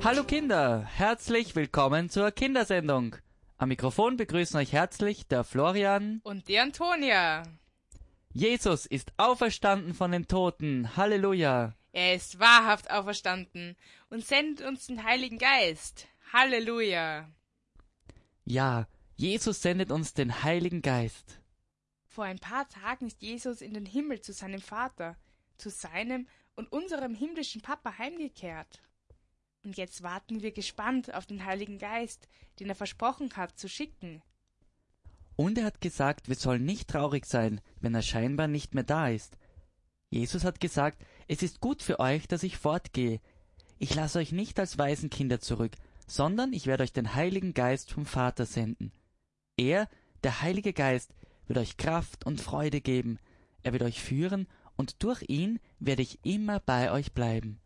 Hallo Kinder, herzlich willkommen zur Kindersendung. Am Mikrofon begrüßen euch herzlich der Florian und die Antonia. Jesus ist auferstanden von den Toten. Halleluja. Er ist wahrhaft auferstanden und sendet uns den Heiligen Geist. Halleluja. Ja, Jesus sendet uns den Heiligen Geist. Vor ein paar Tagen ist Jesus in den Himmel zu seinem Vater, zu seinem und unserem himmlischen Papa heimgekehrt. Und jetzt warten wir gespannt auf den Heiligen Geist, den er versprochen hat zu schicken. Und er hat gesagt, wir sollen nicht traurig sein, wenn er scheinbar nicht mehr da ist. Jesus hat gesagt, es ist gut für euch, dass ich fortgehe. Ich lasse euch nicht als Waisenkinder zurück, sondern ich werde euch den Heiligen Geist vom Vater senden. Er, der Heilige Geist, wird euch Kraft und Freude geben. Er wird euch führen und durch ihn werde ich immer bei euch bleiben.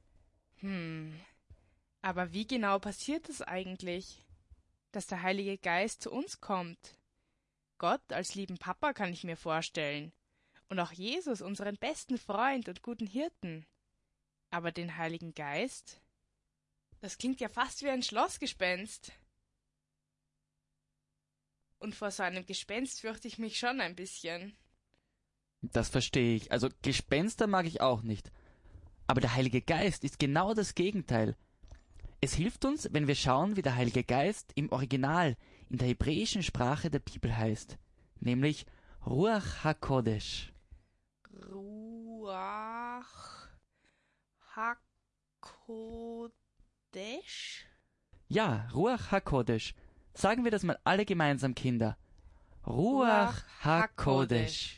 Aber wie genau passiert es eigentlich, dass der Heilige Geist zu uns kommt? Gott als lieben Papa kann ich mir vorstellen. Und auch Jesus, unseren besten Freund und guten Hirten. Aber den Heiligen Geist? Das klingt ja fast wie ein Schlossgespenst. Und vor so einem Gespenst fürchte ich mich schon ein bisschen. Das verstehe ich. Also Gespenster mag ich auch nicht. Aber der Heilige Geist ist genau das Gegenteil. Es hilft uns, wenn wir schauen, wie der Heilige Geist im Original, in der hebräischen Sprache der Bibel heißt. Nämlich Ruach HaKodesh. Ruach HaKodesh? Ja, Ruach HaKodesh. Sagen wir das mal alle gemeinsam, Kinder. Ruach HaKodesh.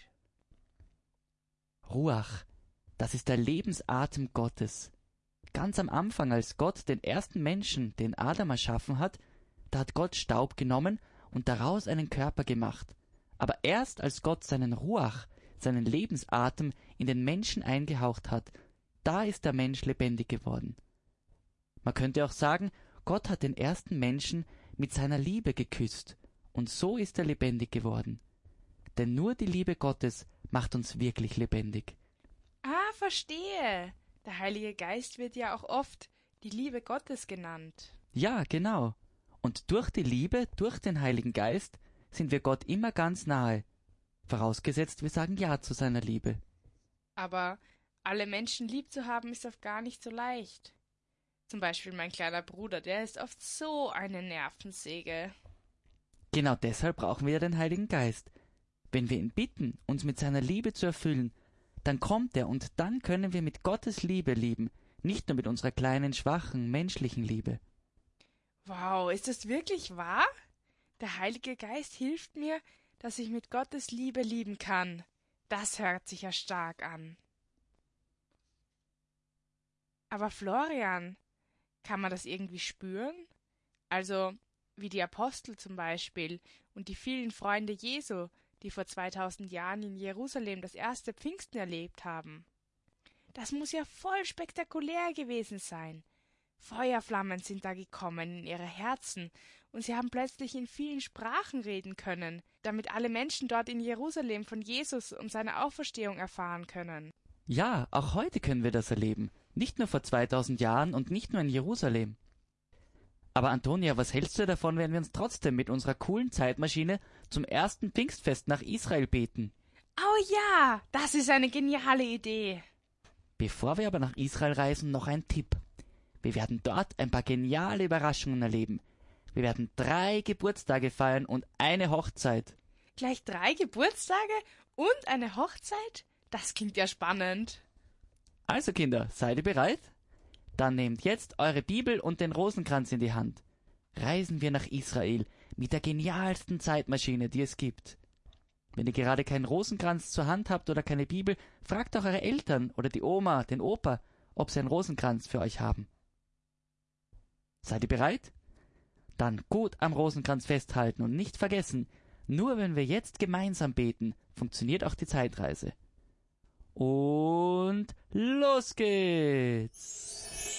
Ruach, das ist der Lebensatem Gottes. Ganz am Anfang, als Gott den ersten Menschen, den Adam, erschaffen hat, da hat Gott Staub genommen und daraus einen Körper gemacht. Aber erst als Gott seinen Ruach, seinen Lebensatem in den Menschen eingehaucht hat, da ist der Mensch lebendig geworden. Man könnte auch sagen, Gott hat den ersten Menschen mit seiner Liebe geküsst, und so ist er lebendig geworden. Denn nur die Liebe Gottes macht uns wirklich lebendig. Ah, verstehe. Der Heilige Geist wird ja auch oft die Liebe Gottes genannt. Ja, genau. Und durch die Liebe, durch den Heiligen Geist, sind wir Gott immer ganz nahe. Vorausgesetzt, wir sagen Ja zu seiner Liebe. Aber alle Menschen lieb zu haben, ist oft gar nicht so leicht. Zum Beispiel mein kleiner Bruder, der ist oft so eine Nervensäge. Genau deshalb brauchen wir den Heiligen Geist. Wenn wir ihn bitten, uns mit seiner Liebe zu erfüllen, dann kommt er und dann können wir mit Gottes Liebe lieben, nicht nur mit unserer kleinen, schwachen, menschlichen Liebe. Wow, ist das wirklich wahr? Der Heilige Geist hilft mir, dass ich mit Gottes Liebe lieben kann. Das hört sich ja stark an. Aber Florian, kann man das irgendwie spüren? Also, wie die Apostel zum Beispiel und die vielen Freunde Jesu, die vor 2000 Jahren in Jerusalem das erste Pfingsten erlebt haben. Das muss ja voll spektakulär gewesen sein. Feuerflammen sind da gekommen in ihre Herzen, und sie haben plötzlich in vielen Sprachen reden können, damit alle Menschen dort in Jerusalem von Jesus und seiner Auferstehung erfahren können. Ja, auch heute können wir das erleben. Nicht nur vor 2000 Jahren und nicht nur in Jerusalem. Aber Antonia, was hältst du davon, wenn wir uns trotzdem mit unserer coolen Zeitmaschine zum ersten Pfingstfest nach Israel beten? Oh ja, das ist eine geniale Idee. Bevor wir aber nach Israel reisen, noch ein Tipp. Wir werden dort ein paar geniale Überraschungen erleben. Wir werden 3 Geburtstage feiern und eine Hochzeit. Gleich 3 Geburtstage und eine Hochzeit? Das klingt ja spannend. Also Kinder, seid ihr bereit? Dann nehmt jetzt eure Bibel und den Rosenkranz in die Hand. Reisen wir nach Israel mit der genialsten Zeitmaschine, die es gibt. Wenn ihr gerade keinen Rosenkranz zur Hand habt oder keine Bibel, fragt auch eure Eltern oder die Oma, den Opa, ob sie einen Rosenkranz für euch haben. Seid ihr bereit? Dann gut am Rosenkranz festhalten und nicht vergessen, nur wenn wir jetzt gemeinsam beten, funktioniert auch die Zeitreise. Und los geht's!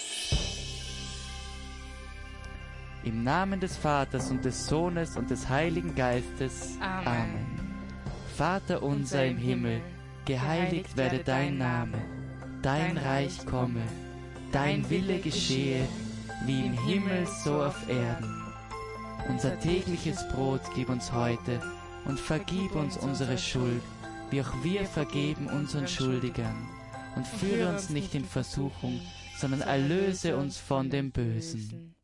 Im Namen des Vaters und des Sohnes und des Heiligen Geistes. Amen. Vater unser im Himmel, geheiligt werde dein Name, dein Reich komme, dein Wille geschehe, wie im Himmel so auf Erden. Unser tägliches Brot gib uns heute und vergib uns unsere Schuld, wie auch wir vergeben unseren Schuldigern. Und führe uns nicht in Versuchung, sondern erlöse uns von dem Bösen.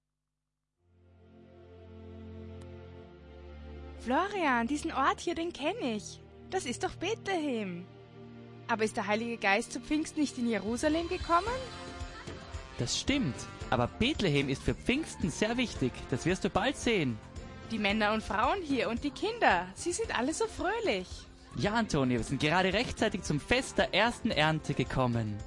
Florian, diesen Ort hier, den kenne ich. Das ist doch Bethlehem. Aber ist der Heilige Geist zu Pfingsten nicht in Jerusalem gekommen? Das stimmt, aber Bethlehem ist für Pfingsten sehr wichtig. Das wirst du bald sehen. Die Männer und Frauen hier und die Kinder, sie sind alle so fröhlich. Ja, Antonio, wir sind gerade rechtzeitig zum Fest der ersten Ernte gekommen.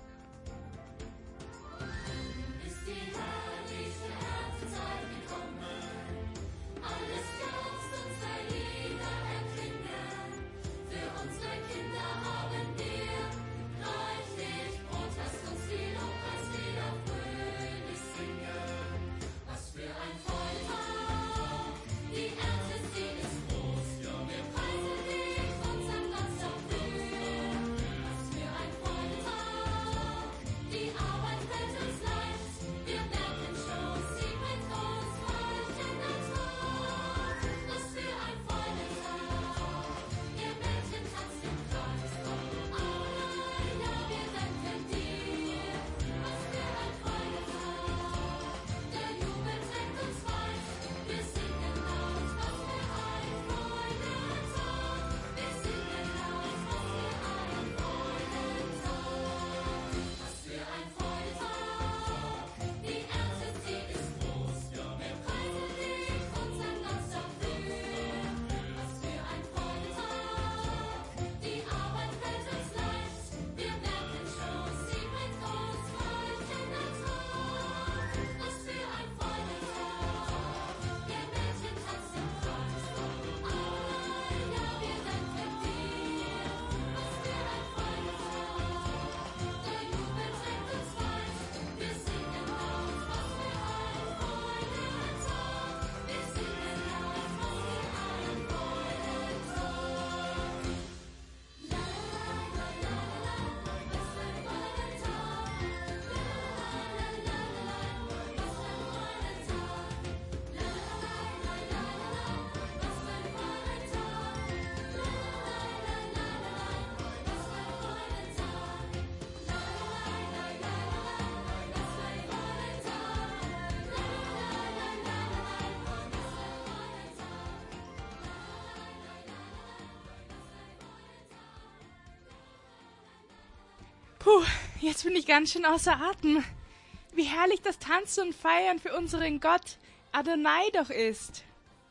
Puh, jetzt bin ich ganz schön außer Atem. Wie herrlich das Tanzen und Feiern für unseren Gott Adonai doch ist.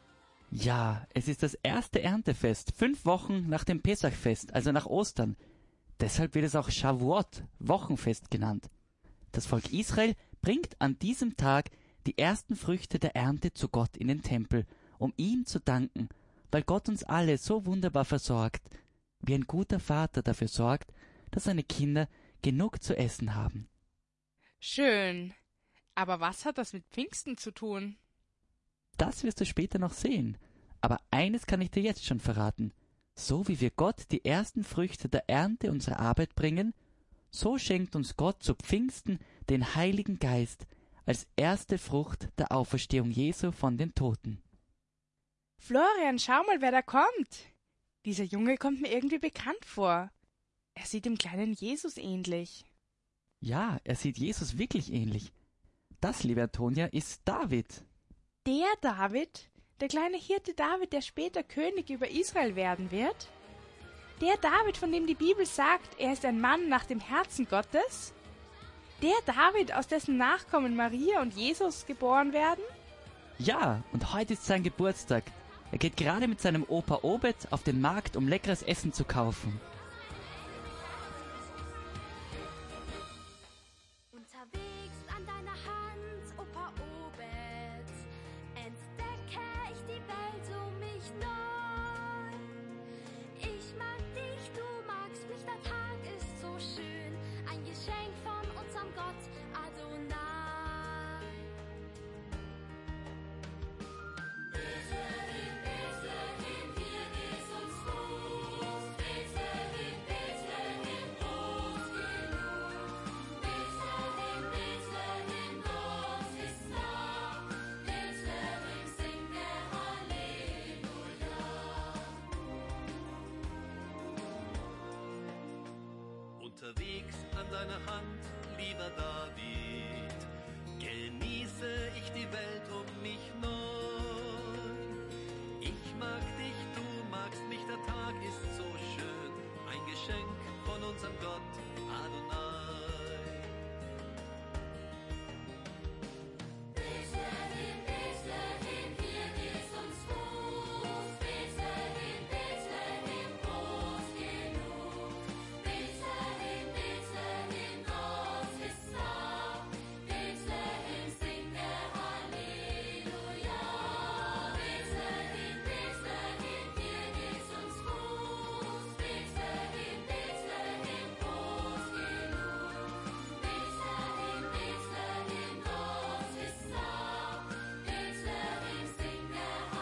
Ja, es ist das erste Erntefest, 5 Wochen nach dem Pesachfest, also nach Ostern. Deshalb wird es auch Shavuot, Wochenfest genannt. Das Volk Israel bringt an diesem Tag die ersten Früchte der Ernte zu Gott in den Tempel, um ihm zu danken, weil Gott uns alle so wunderbar versorgt, wie ein guter Vater dafür sorgt, dass seine Kinder genug zu essen haben. Schön. Aber was hat das mit Pfingsten zu tun? Das wirst du später noch sehen. Aber eines kann ich dir jetzt schon verraten. So wie wir Gott die ersten Früchte der Ernte unserer Arbeit bringen, so schenkt uns Gott zu Pfingsten den Heiligen Geist als erste Frucht der Auferstehung Jesu von den Toten. Florian, schau mal, wer da kommt. Dieser Junge kommt mir irgendwie bekannt vor. Er sieht dem kleinen Jesus ähnlich. Ja, er sieht Jesus wirklich ähnlich. Das, liebe Antonia, ist David. Der David? Der kleine Hirte David, der später König über Israel werden wird? Der David, von dem die Bibel sagt, er ist ein Mann nach dem Herzen Gottes? Der David, aus dessen Nachkommen Maria und Jesus geboren werden? Ja, und heute ist sein Geburtstag. Er geht gerade mit seinem Opa Obed auf den Markt, um leckeres Essen zu kaufen. Unterwegs an deiner Hand, Opa Obed, entdecke ich die Welt um mich neu. Ich mag dich, du magst mich, der Tag ist so schön, ein Geschenk von unserem Gott Adonai. Bethlehem, Bethlehem, hier geht's uns los. Bethlehem, Unterwegs an deiner Hand, lieber David, genieße ich die Welt um mich neu. Ich mag dich, du magst mich, der Tag ist so schön, ein Geschenk von unserem Gott Adonai. Bethlehem, Bethlehem, hier geht's uns gut. Bethlehem, Bethlehem, groß genug. Bethlehem, Bethlehem, Gott ist da. Bethlehem, singe Halleluja. Bethlehem, Bethlehem, hier geht's uns gut. Bethlehem, Bethlehem, groß genug. Bethlehem, Bethlehem, Gott ist da. Bethlehem, singe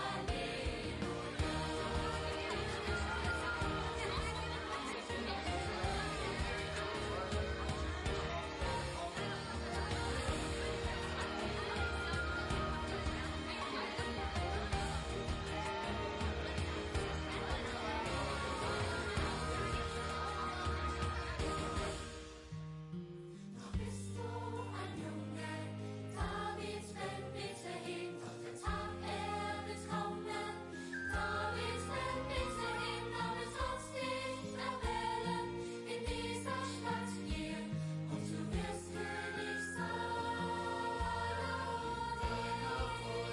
Noch bist du ein Junge, David rennt Bethlehem, doch der Tag wird kommen. David rennt Bethlehem, damit uns dich erwählen, in dieser Stadt hier, und du wirst König sein. Einer vor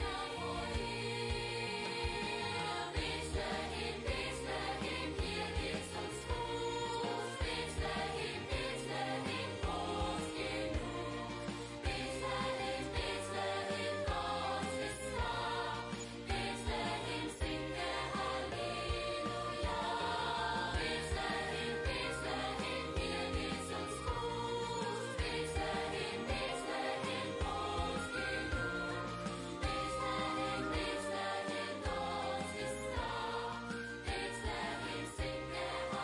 ihr. Bethlehem, Bethlehem, hier geht's uns gut. Bethlehem, Bethlehem, groß genug. Bethlehem, Bethlehem, Gott ist da. Bethlehem, singe Halleluja. Bethlehem, Bethlehem, hier geht's uns gut. Bethlehem, Bethlehem, groß genug. Bethlehem, Bethlehem, Gott ist da. Bethlehem, singe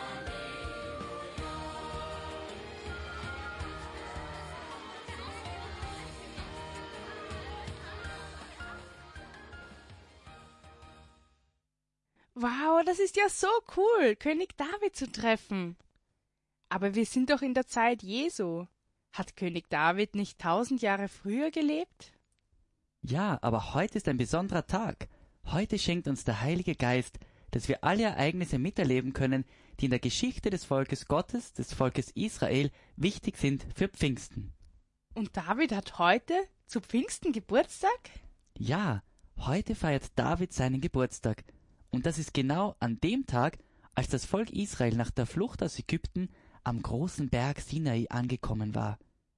Wow, das ist ja so cool, König David zu treffen. Aber wir sind doch in der Zeit Jesu. Hat König David nicht 1000 Jahre früher gelebt? Ja, aber heute ist ein besonderer Tag. Heute schenkt uns der Heilige Geist, dass wir alle Ereignisse miterleben können, die in der Geschichte des Volkes Gottes, des Volkes Israel, wichtig sind für Pfingsten. Und David hat heute zu Pfingsten Geburtstag? Ja, heute feiert David seinen Geburtstag. Und das ist genau an dem Tag, als das Volk Israel nach der Flucht aus Ägypten am großen Berg Sinai angekommen war.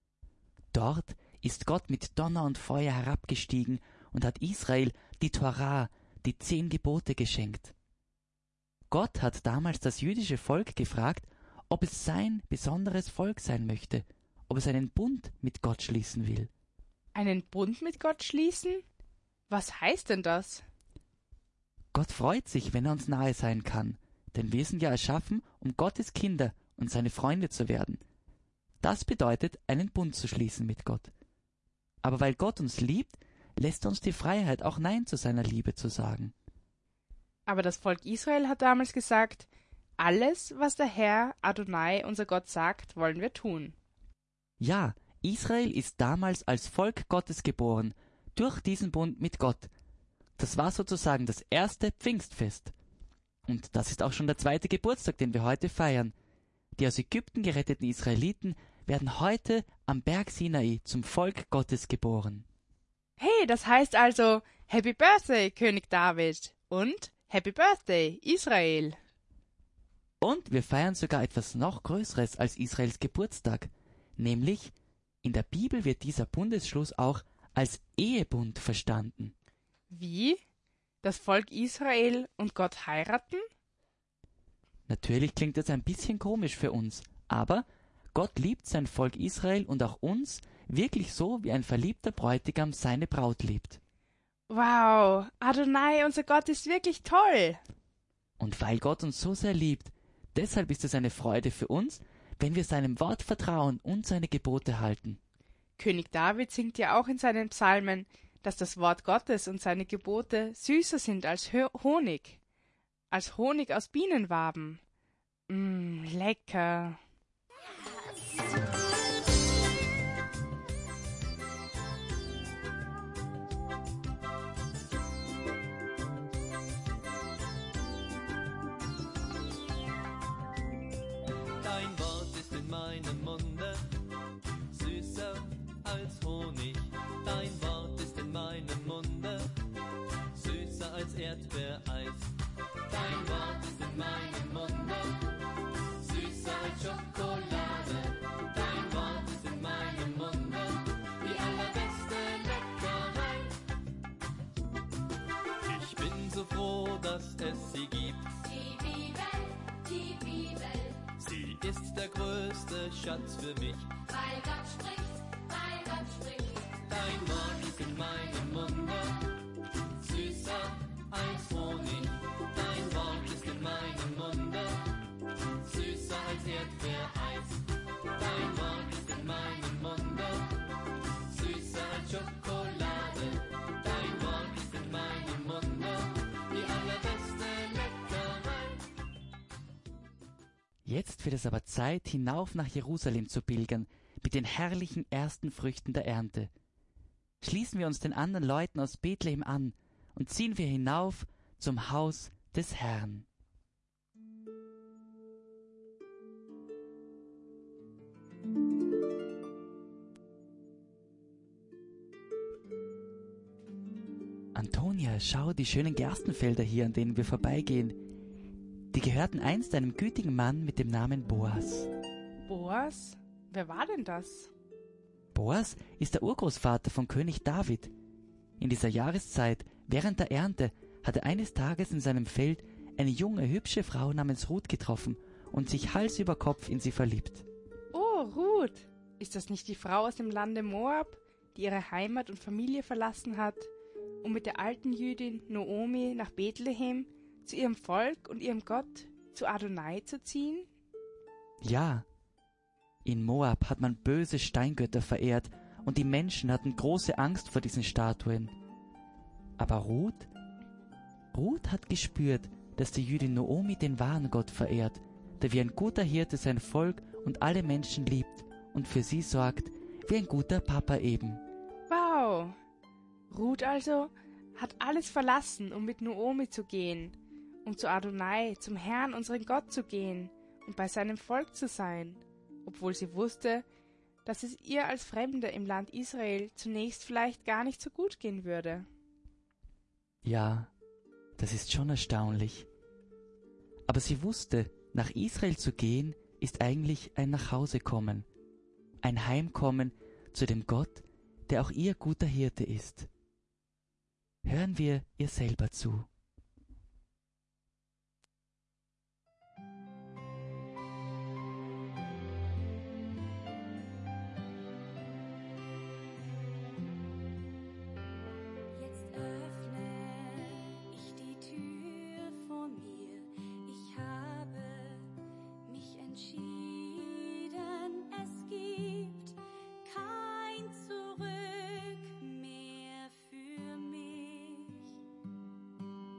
Dort ist Gott mit Donner und Feuer herabgestiegen und hat Israel die Torah, die 10 Gebote geschenkt. Gott hat damals das jüdische Volk gefragt, ob es sein besonderes Volk sein möchte, ob es einen Bund mit Gott schließen will. Einen Bund mit Gott schließen? Was heißt denn das? Gott freut sich, wenn er uns nahe sein kann, denn wir sind ja erschaffen, um Gottes Kinder und seine Freunde zu werden. Das bedeutet, einen Bund zu schließen mit Gott. Aber weil Gott uns liebt, lässt er uns die Freiheit, auch Nein zu seiner Liebe zu sagen. Aber das Volk Israel hat damals gesagt, alles, was der Herr Adonai, unser Gott, sagt, wollen wir tun. Ja, Israel ist damals als Volk Gottes geboren, durch diesen Bund mit Gott. Das war sozusagen das erste Pfingstfest. Und das ist auch schon der 2. Geburtstag, den wir heute feiern. Die aus Ägypten geretteten Israeliten werden heute am Berg Sinai zum Volk Gottes geboren. Hey, das heißt also Happy Birthday, König David und Happy Birthday, Israel. Und wir feiern sogar etwas noch Größeres als Israels Geburtstag. Nämlich, in der Bibel wird dieser Bundesschluss auch als Ehebund verstanden. Wie? Das Volk Israel und Gott heiraten? Natürlich klingt das ein bisschen komisch für uns, aber Gott liebt sein Volk Israel und auch uns wirklich so, wie ein verliebter Bräutigam seine Braut liebt. Wow, Adonai, unser Gott ist wirklich toll. Und weil Gott uns so sehr liebt, deshalb ist es eine Freude für uns, wenn wir seinem Wort vertrauen und seine Gebote halten. König David singt ja auch in seinen Psalmen, dass das Wort Gottes und seine Gebote süßer sind als Honig aus Bienenwaben. Lecker. meinem Munde, süßer als Honig. Dein Wort ist in meinem Munde, süßer als Erdbeereis. Dein Wort ist in meinem Munde, süßer als Schokolade. Dein Wort ist in meinem Munde, die allerbeste Leckerei. Ich bin so froh, dass es sie gibt. Die Bibel, die Bibel. Sie ist der größte Schatz für mich. Weil Gott spricht, weil Gott spricht. Dein Wort ist in meinem Munde, süßer als Honig. Dein Wort ist in meinem Munde, süßer als Erdbeereis. Dein Wort ist in meinem Munde, süßer als Schokolade. Dein Wort ist in meinem Munde, die allerbeste Leckerei. Jetzt wird es aber Zeit, hinauf nach Jerusalem zu pilgern, mit den herrlichen ersten Früchten der Ernte. Schließen wir uns den anderen Leuten aus Bethlehem an und ziehen wir hinauf zum Haus des Herrn. Antonia, schau die schönen Gerstenfelder hier, an denen wir vorbeigehen. Die gehörten einst einem gütigen Mann mit dem Namen Boas. Boas? Wer war denn das? Boas ist der Urgroßvater von König David. In dieser Jahreszeit, während der Ernte, hat er eines Tages in seinem Feld eine junge, hübsche Frau namens Ruth getroffen und sich Hals über Kopf in sie verliebt. Oh, Ruth. Ist das nicht die Frau aus dem Lande Moab, die ihre Heimat und Familie verlassen hat, um mit der alten Jüdin Noomi nach Bethlehem zu ihrem Volk und ihrem Gott, zu Adonai zu ziehen? Ja, in Moab hat man böse Steingötter verehrt und die Menschen hatten große Angst vor diesen Statuen. Aber Ruth hat gespürt, dass die Jüdin Noomi den wahren Gott verehrt, der wie ein guter Hirte sein Volk und alle Menschen liebt und für sie sorgt, wie ein guter Papa eben. Wow! Ruth also hat alles verlassen, um mit Noomi zu gehen, um zu Adonai, zum Herrn, unseren Gott zu gehen und bei seinem Volk zu sein, obwohl sie wusste, dass es ihr als Fremde im Land Israel zunächst vielleicht gar nicht so gut gehen würde. Ja, das ist schon erstaunlich. Aber sie wusste, nach Israel zu gehen, ist eigentlich ein Nachhausekommen, ein Heimkommen zu dem Gott, der auch ihr guter Hirte ist. Hören wir ihr selber zu. Jetzt öffne ich die Tür vor mir. Ich habe mich entschieden. Es gibt kein Zurück mehr für mich.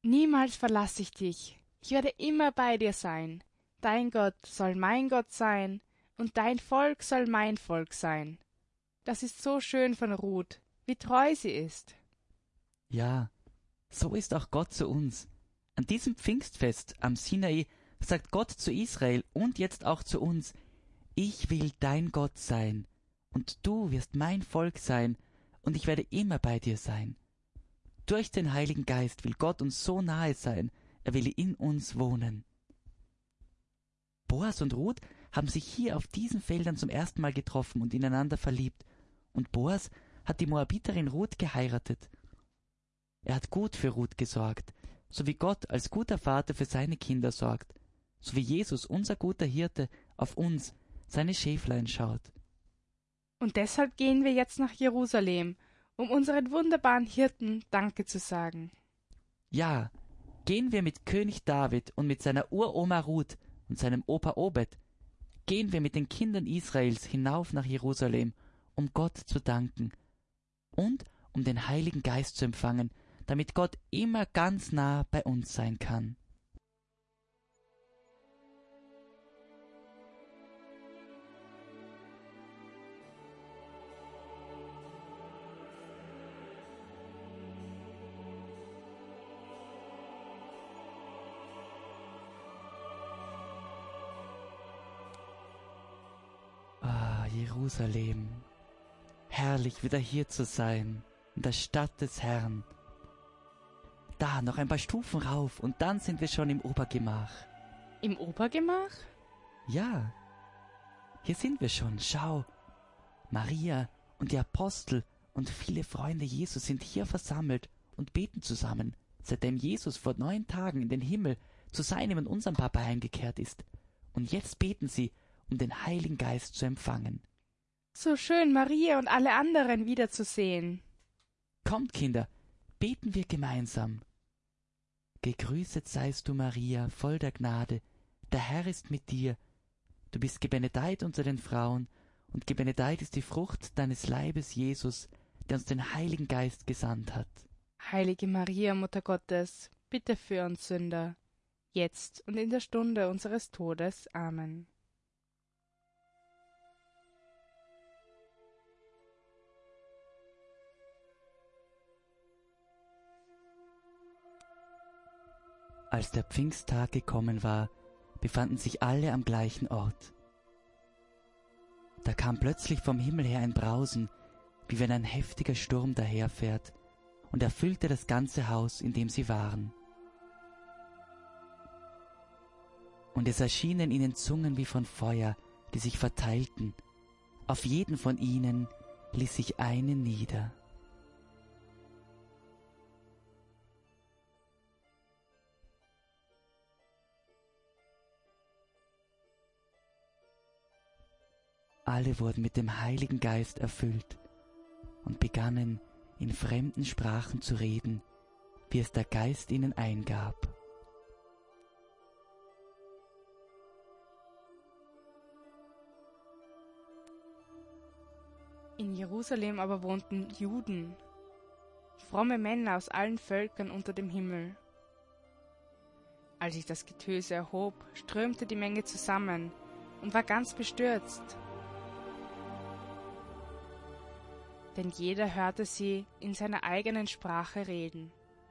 Niemals verlasse ich dich. Ich werde immer bei dir sein. Dein Gott soll mein Gott sein und dein Volk soll mein Volk sein. Das ist so schön von Ruth, wie treu sie ist. Ja, so ist auch Gott zu uns. An diesem Pfingstfest am Sinai sagt Gott zu Israel und jetzt auch zu uns: Ich will dein Gott sein, und du wirst mein Volk sein, und ich werde immer bei dir sein. Durch den Heiligen Geist will Gott uns so nahe sein, er will in uns wohnen. Boas und Ruth haben sich hier auf diesen Feldern zum ersten Mal getroffen und ineinander verliebt, und Boas hat die Moabiterin Ruth geheiratet. Er hat gut für Ruth gesorgt, so wie Gott als guter Vater für seine Kinder sorgt, so wie Jesus, unser guter Hirte, auf uns, seine Schäflein, schaut. Und deshalb gehen wir jetzt nach Jerusalem, um unseren wunderbaren Hirten Danke zu sagen. Ja, gehen wir mit König David und mit seiner Uroma Ruth und seinem Opa Obed, gehen wir mit den Kindern Israels hinauf nach Jerusalem, um Gott zu danken und um den Heiligen Geist zu empfangen, damit Gott immer ganz nah bei uns sein kann. Jerusalem, herrlich wieder hier zu sein, in der Stadt des Herrn. Da noch ein paar Stufen rauf und dann sind wir schon im Obergemach. Im Obergemach? Ja, hier sind wir schon, schau. Maria und die Apostel und viele Freunde Jesus sind hier versammelt und beten zusammen, seitdem Jesus vor 9 Tagen in den Himmel zu seinem und unserem Papa heimgekehrt ist. Und jetzt beten sie, um den Heiligen Geist zu empfangen. So schön, Maria und alle anderen wiederzusehen. Kommt, Kinder, beten wir gemeinsam. Gegrüßet seist du, Maria, voll der Gnade, der Herr ist mit dir. Du bist gebenedeit unter den Frauen, und gebenedeit ist die Frucht deines Leibes, Jesus, der uns den Heiligen Geist gesandt hat. Heilige Maria, Mutter Gottes, bitte für uns Sünder, jetzt und in der Stunde unseres Todes. Amen. Als der Pfingsttag gekommen war, befanden sich alle am gleichen Ort. Da kam plötzlich vom Himmel her ein Brausen, wie wenn ein heftiger Sturm daherfährt, und erfüllte das ganze Haus, in dem sie waren. Und es erschienen ihnen Zungen wie von Feuer, die sich verteilten. Auf jeden von ihnen ließ sich eine nieder. Alle wurden mit dem Heiligen Geist erfüllt und begannen, in fremden Sprachen zu reden, wie es der Geist ihnen eingab. In Jerusalem aber wohnten Juden, fromme Männer aus allen Völkern unter dem Himmel. Als sich das Getöse erhob, strömte die Menge zusammen und war ganz bestürzt. Denn jeder hörte sie in seiner eigenen Sprache reden.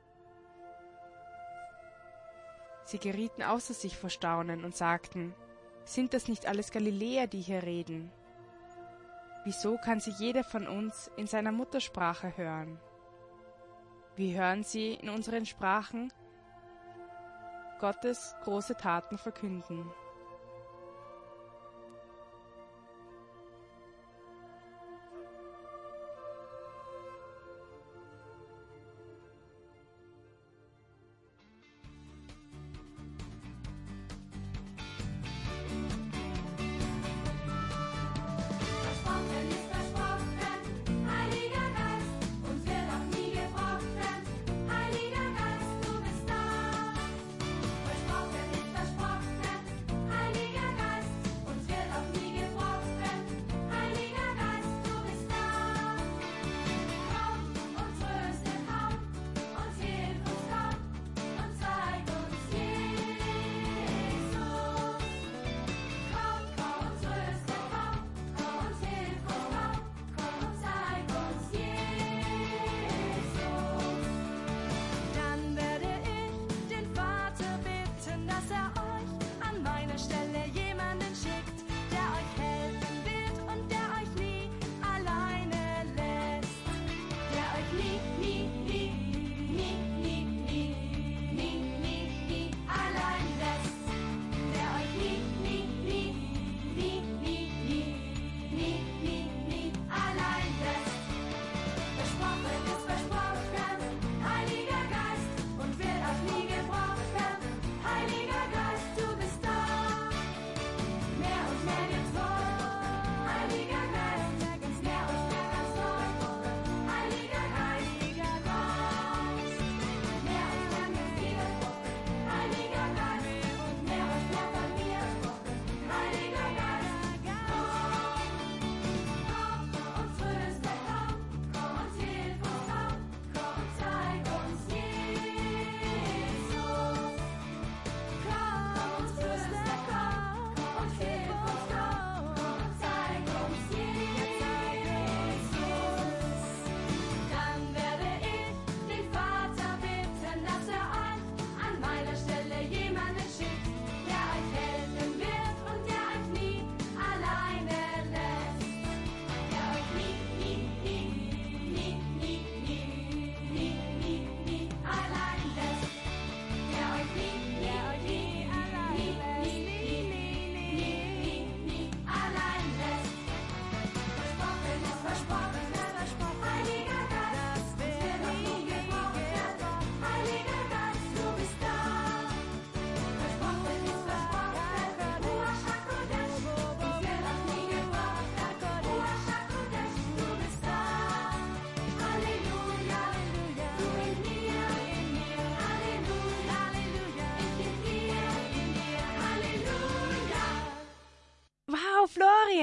Sie gerieten außer sich vor Staunen und sagten: Sind das nicht alles Galiläer, die hier reden? Wieso kann sie jeder von uns in seiner Muttersprache hören? Wie hören sie in unseren Sprachen Gottes große Taten verkünden? Versprochen ist versprochen,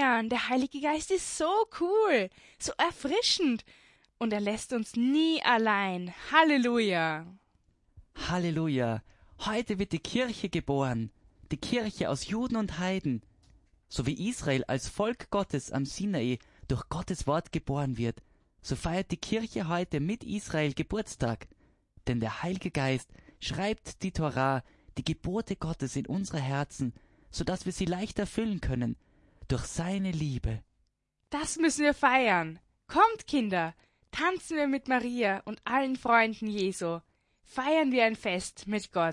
Florian, der Heilige Geist ist so cool, so erfrischend und er lässt uns nie allein. Halleluja! Halleluja! Heute wird die Kirche geboren, die Kirche aus Juden und Heiden. So wie Israel als Volk Gottes am Sinai durch Gottes Wort geboren wird, so feiert die Kirche heute mit Israel Geburtstag. Denn der Heilige Geist schreibt die Tora, die Gebote Gottes in unsere Herzen, sodass wir sie leicht erfüllen können, durch seine Liebe. Das müssen wir feiern. Kommt, Kinder, tanzen wir mit Maria und allen Freunden Jesu. Feiern wir ein Fest mit Gott.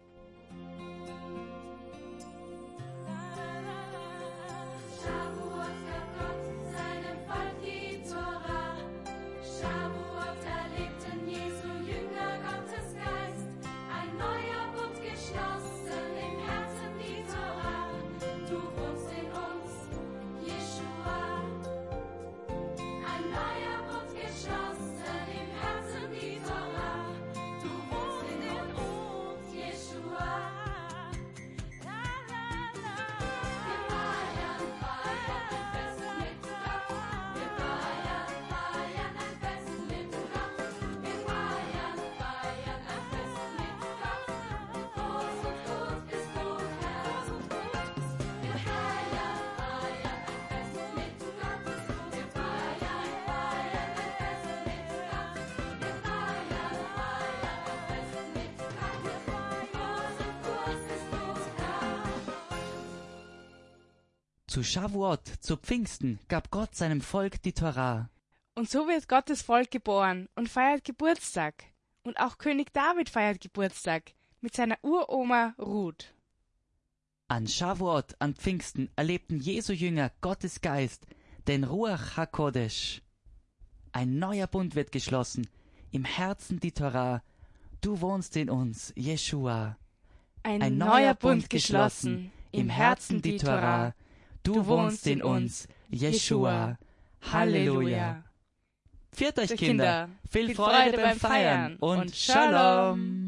Zu Shavuot, zu Pfingsten, gab Gott seinem Volk die Tora. Und so wird Gottes Volk geboren und feiert Geburtstag. Und auch König David feiert Geburtstag mit seiner Uroma Ruth. An Shavuot, an Pfingsten, erlebten Jesu Jünger Gottes Geist, den Ruach HaKodesh. Ein neuer Bund wird geschlossen, im Herzen die Tora. Du wohnst in uns, Jeschua. Ein neuer Bund geschlossen, im Herzen die Tora. Du wohnst in uns, Jeschua. Halleluja. Pfiat euch, Kinder. Viel Freude beim Feiern und Shalom.